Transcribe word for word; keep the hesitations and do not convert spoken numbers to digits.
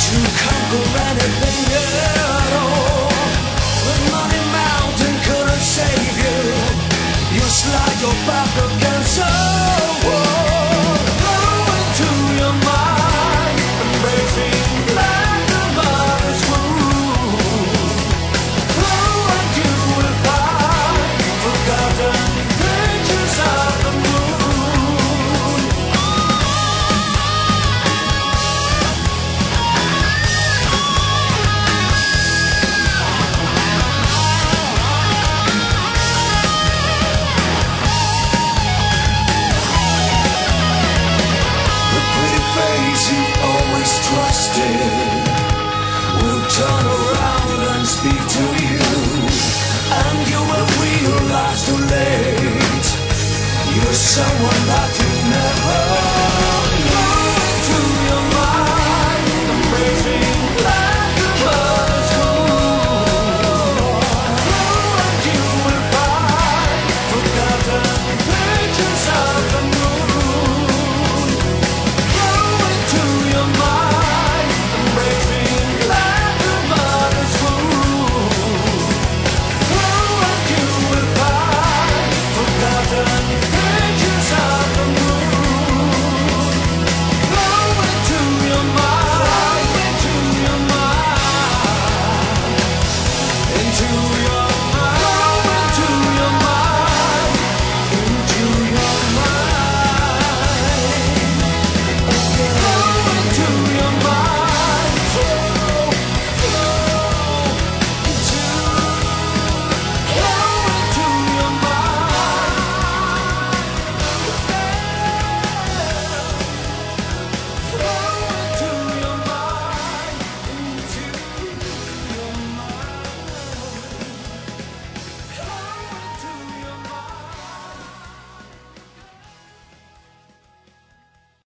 to conquer anything at all. The money mountain couldn't save you. You slide your back against a wall. Go into your mind, embracing like the mother's womb. Oh, and you will find forgotten pictures of the moon. You always trusted will turn around and speak to you, and you will realize too late you're someone that you never